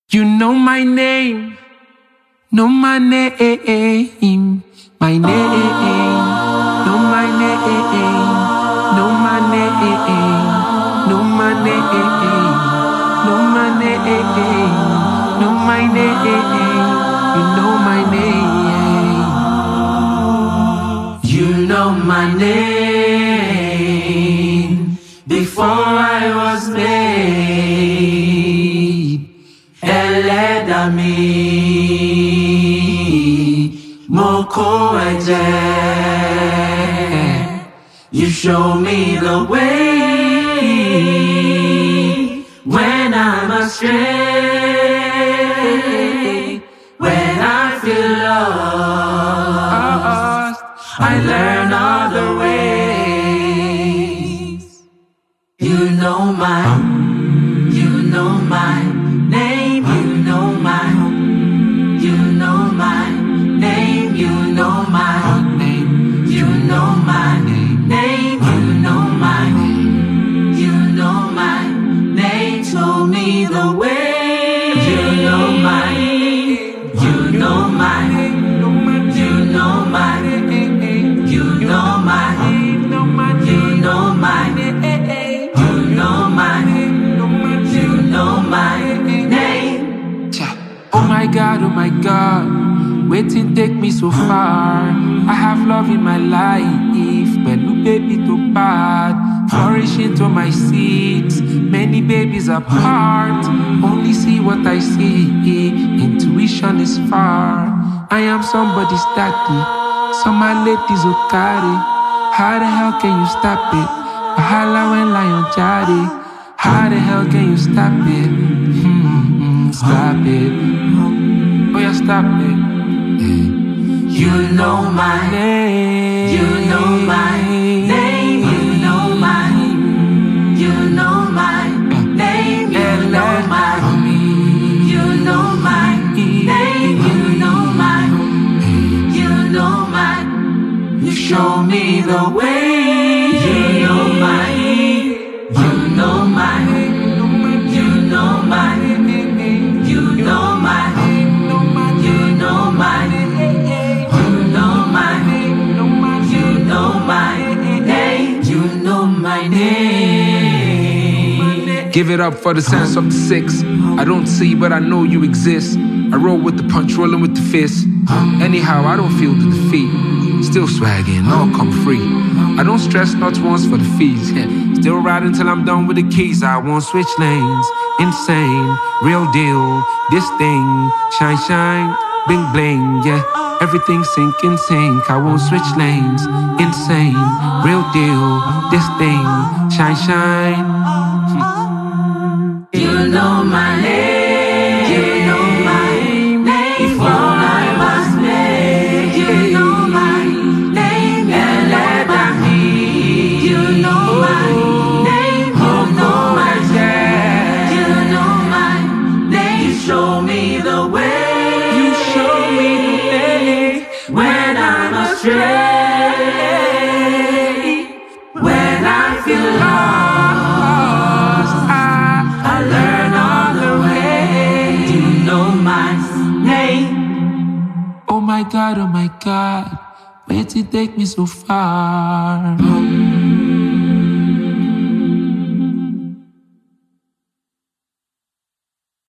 You know my name, know my name, my name, know my name, know my name, know my name, know my name, know my name, you know my name. You know my name before I was made. Ẹlẹ́dàá mo kó ẹ̀jẹ̀. You show me the way when I'm astray. When I feel lost, I learn other ways. You know my name, you know my name, you know my name, you know my name, you know my name, you know my name, show me the way. You know my, you know my, you know my, you know my, you know my, you know my, you know my name. Oh my God, waiting take me so far. I have love in my life, but no baby too bad. Flourishing to my seeds, many babies apart. Only see what I see, intuition is far. I am somebody's daddy, so my ladies will carry. How the hell can you stop it? Wahala when lion jari. How the hell can you stop it? Stop it. Oh yeah, stop it. You know my name. You know my name. You know my. You know my name. You know my. You know my name. You know my. You know my. You show me the way. You know my. You know my. You know my. You know my. You know my. You know my. You know my name. You know my name. Give it up for the sense of the six. I don't see, but I know you exist. I roll with the punch, rolling with the fist. Anyhow, I don't feel the defeat. Still swagging, all come free. I don't stress not once for the fees. Still riding till I'm done with the keys. I won't switch lanes. Insane, real deal. This thing, shine, shine, bling, bling, yeah. Everything sink in sync. I won't switch lanes. Insane, real deal. This thing, shine, shine. You know my name. You know my name. Before I was made. You know my name. Ẹlẹ́dàá mi. You know my name. You know my name. You know my name. You show me the way. You show me the way when I'm astray. When I feel lost, I learn all the way. You know my name. Oh my God, where to take me so far?